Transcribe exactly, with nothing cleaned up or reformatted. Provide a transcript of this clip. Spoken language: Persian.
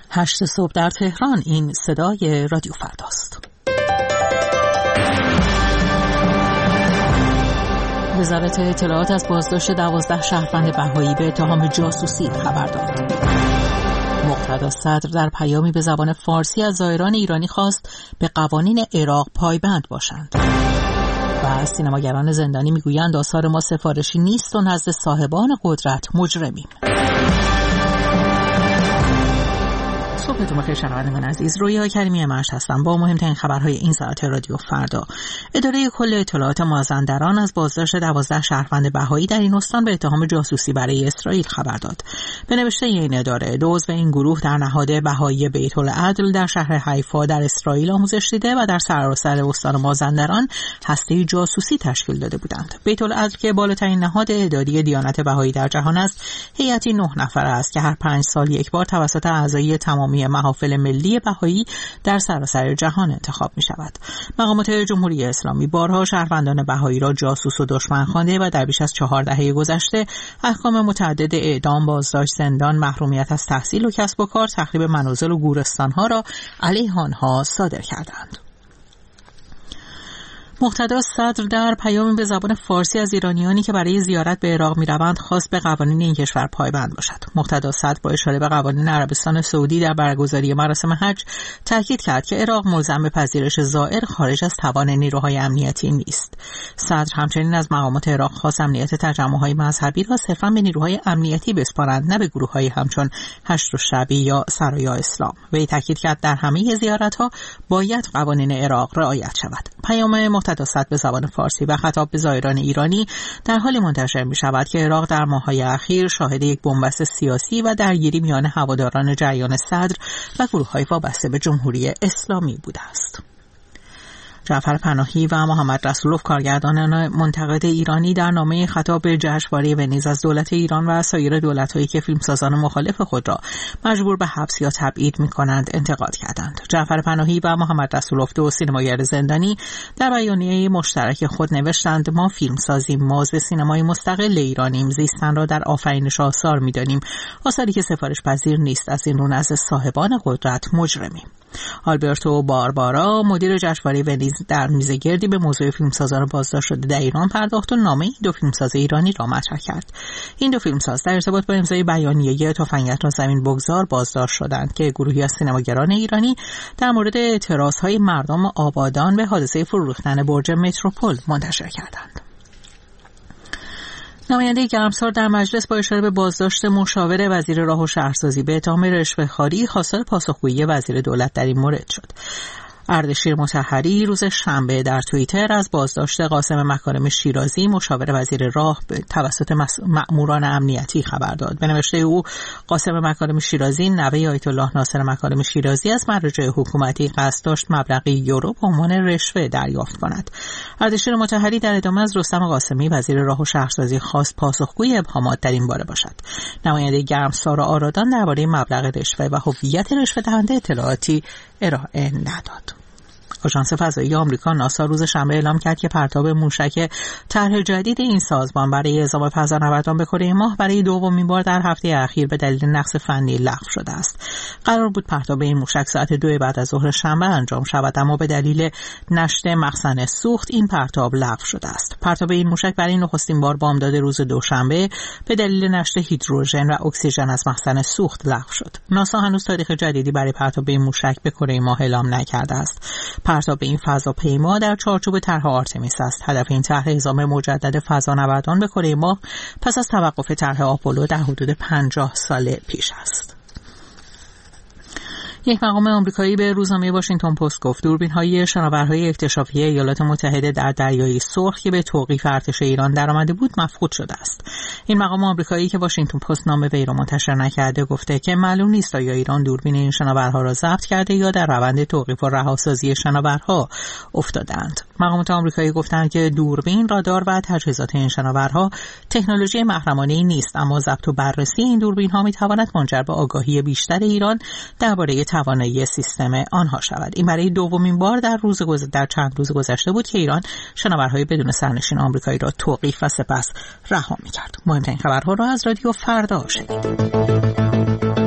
هشت صبح در تهران. این صدای رادیو فرداست. وزارت اطلاعات از بازداشت دوازده شهروند بهایی به اتهام جاسوسی خبر داد. مقتدا صدر در پیامی به زبان فارسی از زائران ایرانی خواست به قوانین عراق پایبند باشند. و سینماگران زندانی میگویند آثار ما سفارشی نیست و نزد صاحبان قدرت مجرمیم. صبحتون بخیر شنوندگان عزیز، رویا کریمی مشت هستم با مهمترین خبرهای این ساعت رادیو فردا. اداره کل اطلاعات مازندران از بازداشت دوازده شهروند بهایی در این استان به اتهام جاسوسی برای اسرائیل خبر داد. به نوشته این اداره، عضو این گروه در نهاد بهایی بیت العدل در شهر حیفا در اسرائیل آموزش دیده و در سراسر استان مازندران هسته جاسوسی تشکیل داده بودند. بیت العدل که بالاترین نهاد اداری دیانت بهایی در جهان است، هیئتی نه نفره است که هر پنج سال یک بار توسط اعضای تمامی محافل ملی بهایی در سراسر جهان انتخاب می شود. مقامات جمهوری اسلامی بارها شهروندان بهایی را جاسوس و دشمن خوانده و در بیش از چهار دهه گذشته احکام متعدد اعدام، بازداشت، زندان، محرومیت از تحصیل و کسب و کار، تخریب منازل و گورستانها را علیه آنها صادر کردند. مقتدا صدر در پیامی به زبان فارسی از ایرانیانی که برای زیارت به عراق می‌روند خواست به قوانین این کشور پایبند باشد. مقتدا صدر با اشاره به قوانین عربستان سعودی در برگزاری مراسم حج تاکید کرد که عراق ملزم به پذیرش زائر خارج از توان نیروهای امنیتی نیست. صدر همچنین از مقامات عراق خواست امنیت تجمع‌های مذهبی را صرفاً به نیروهای امنیتی بسپارند، نه به گروه‌های همچون هشت شعبی یا سرایا اسلام. وی تاکید کرد در همه زیارت‌ها باید قوانین عراق رعایت شود. پیام مقتدا صدر به زبان فارسی و خطاب به زائران ایرانی در حالی منتشر می شود که عراق در ماه‌های اخیر شاهد یک بنبست سیاسی و درگیری میان هواداران جریان صدر و گروه‌های وابسته به جمهوری اسلامی بوده است. جعفر پناهی و محمد رسولوف، کارگردانان منتقد ایرانی، در نامه خطاب به جشنواره ونیز از دولت ایران و سایر دولت‌هایی که فیلمسازان مخالف خود را مجبور به حبس یا تبعید می‌کنند انتقاد کردند. جعفر پناهی و محمد رسولوف، دو سینماگر زندانی، در بیانیه مشترک خود نوشتند: ما فیلمسازیم، ما به سینمای مستقل ایرانیم، زیستن را در آفرینش آثار می‌دانیم، آثاری که سفارش پذیر نیست، از این رو نزد صاحبان قدرت مجرمیم. آلبرتو باربارا، مدیر جشنواره ونیز، در میزگردی به موضوع فیلمسازان بازداشت شده در ایران پرداخت و نامه این دو فیلمساز ایرانی را مطرح کرد. این دو فیلمساز در ارتباط با امضای بیانیه تفنگک را زمین بگذار بازداشت شدند که گروهی از سینماگران ایرانی در مورد اعتراضهای مردم آبادان به حادثه فرو ریختن برج متروپول منتشر کردند. نماینده گرمسار در مجلس با اشاره به بازداشت مشاور وزیر راه و شهرسازی به اتهام رشوه‌خواری خواستار پاسخگویی وزیر دولت در این مورد شد. اردشیر مطهری روز شنبه در توییتر از بازداشت قاسم مکارم شیرازی، مشاور وزیر راه، توسط مأموران امنیتی خبر داد. به نوشته او، قاسم مکارم شیرازی، نوه آیت الله ناصر مکارم شیرازی، از مراجع حکومتی قصد داشت مبلغی یورو به عنوان رشوه دریافت کند. اردشیر مطهری در ادامه از رستم قاسمی، وزیر راه و شهرسازی، خواست پاسخگوی ابهامات در این باره باشد. نماینده گرمسار و آرادان درباره مبلغ رشوه و هویت رشوه دهنده اطلاعاتی ارائه نداد. آژانس فضایی آمریکا ناسا روز شنبه اعلام کرد که پرتاب موشک طرح جدید این سازمان برای اعزام فضانوردان به کره ماه برای دومین بار در هفته اخیر به دلیل نقص فنی لغو شده است. قرار بود پرتاب این موشک ساعت دو بعد از ظهر شنبه انجام شود، اما به دلیل نشت مخزن سوخت این پرتاب لغو شده است. پرتاب این موشک برای نخستین بار بامداد روز دوشنبه به دلیل نشت هیدروژن و اکسیژن از مخزن سوخت لغو شد. ناسا هنوز تاریخ جدیدی برای پرتاب این موشک به کره ماه اعلام نکرده است. پرتاب این فضاپیما در چارچوب طرح آرتمیس است. هدف این طرح اعزام مجدد فضانوردان به کره ماه پس از توقف طرح آپولو در حدود پنجاه سال پیش است. یک مقام آمریکایی به روزنامه واشنگتن پست گفت دوربین‌های شناورهای اکتشافی ایالات متحده در دریای سرخ که به توقیف ارتش ایران درآمده بود مفقود شده است. این مقام آمریکایی که واشنگتن پست نام وی را منتشر نکرده گفته که معلوم نیست آیا ایران دوربین این شناورها را ضبط کرده یا در روند توقیف و رهاسازی شناورها افتادند. مقامات آمریکایی گفتند که دوربین، رادار و تجهیزات این شناورها تکنولوژی محرمانه‌ای نیست، اما ضبط و بررسی این دوربین‌ها می‌تواند منجر به آگاهی بیشتر ایران درباره توانایی سیستم آنها شود. این برای دومین بار در روز گذ... در چند روز گذشته بود که ایران شناورهای بدون سرنشین آمریکایی را توقیف و سپس رها می‌کرد. مهمترین خبرها را از رادیو فردا شنیدید.